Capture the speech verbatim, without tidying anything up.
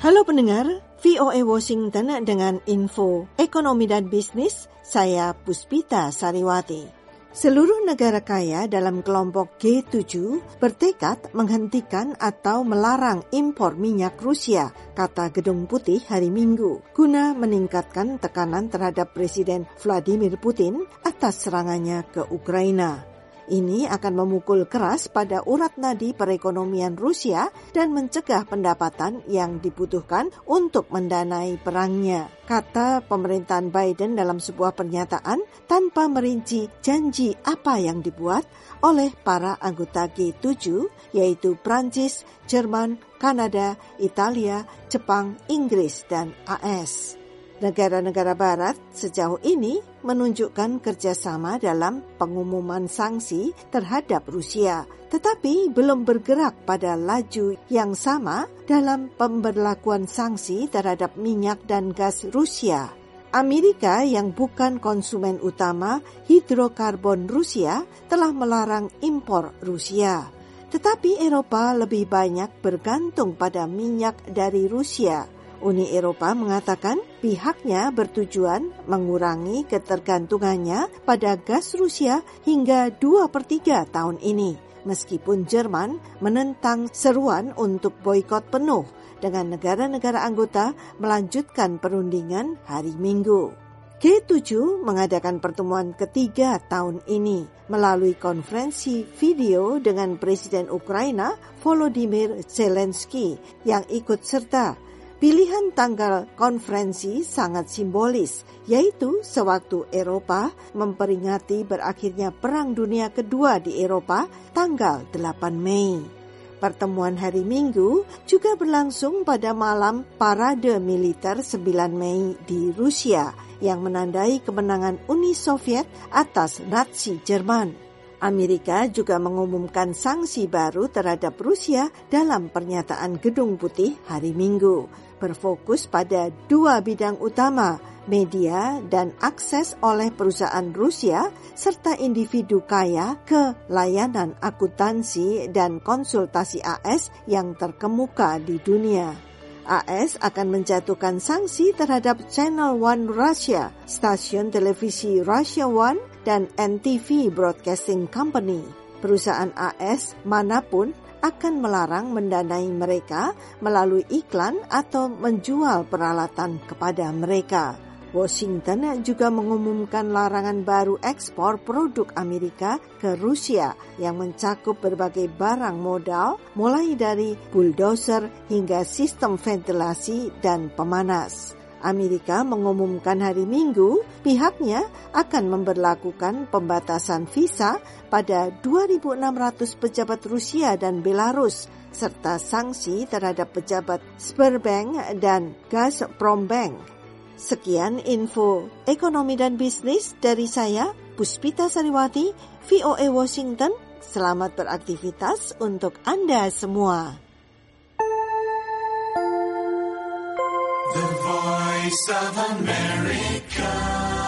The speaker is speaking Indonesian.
Halo pendengar, V O A Washington dengan info ekonomi dan bisnis, saya Puspita Sariwati. Seluruh negara kaya dalam kelompok G tujuh bertekad menghentikan atau melarang impor minyak Rusia, kata Gedung Putih hari Minggu, guna meningkatkan tekanan terhadap Presiden Vladimir Putin atas serangannya ke Ukraina. Ini akan memukul keras pada urat nadi perekonomian Rusia dan mencegah pendapatan yang dibutuhkan untuk mendanai perangnya, kata pemerintahan Biden dalam sebuah pernyataan tanpa merinci janji apa yang dibuat oleh para anggota G tujuh, yaitu Prancis, Jerman, Kanada, Italia, Jepang, Inggris, dan A S. Negara-negara barat sejauh ini menunjukkan kerjasama dalam pengumuman sanksi terhadap Rusia, tetapi belum bergerak pada laju yang sama dalam pemberlakuan sanksi terhadap minyak dan gas Rusia. Amerika yang bukan konsumen utama hidrokarbon Rusia telah melarang impor Rusia, tetapi Eropa lebih banyak bergantung pada minyak dari Rusia. Uni Eropa mengatakan pihaknya bertujuan mengurangi ketergantungannya pada gas Rusia hingga dua per tiga tahun ini, meskipun Jerman menentang seruan untuk boikot penuh dengan negara-negara anggota melanjutkan perundingan hari Minggu. G tujuh mengadakan pertemuan ketiga tahun ini melalui konferensi video dengan Presiden Ukraina Volodymyr Zelensky yang ikut serta. Pilihan tanggal konferensi sangat simbolis, yaitu sewaktu Eropa memperingati berakhirnya Perang Dunia Kedua di Eropa tanggal delapan Mei. Pertemuan hari Minggu juga berlangsung pada malam parade militer sembilan Mei di Rusia yang menandai kemenangan Uni Soviet atas Nazi Jerman. Amerika juga mengumumkan sanksi baru terhadap Rusia dalam pernyataan Gedung Putih hari Minggu, berfokus pada dua bidang utama, media dan akses oleh perusahaan Rusia serta individu kaya ke layanan akuntansi dan konsultasi A S yang terkemuka di dunia. A S akan menjatuhkan sanksi terhadap Channel One Russia, stasiun televisi Russia One, dan N T V Broadcasting Company. Perusahaan A S manapun akan melarang mendanai mereka melalui iklan atau menjual peralatan kepada mereka. Washington juga mengumumkan larangan baru ekspor produk Amerika ke Rusia yang mencakup berbagai barang modal, mulai dari bulldozer hingga sistem ventilasi dan pemanas. Amerika mengumumkan hari Minggu pihaknya akan memberlakukan pembatasan visa pada dua ribu enam ratus pejabat Rusia dan Belarus, serta sanksi terhadap pejabat Sberbank dan Gazprombank. Sekian info ekonomi dan bisnis dari saya, Puspita Sariwati, V O A Washington. Selamat beraktivitas untuk Anda semua. The Voice of America.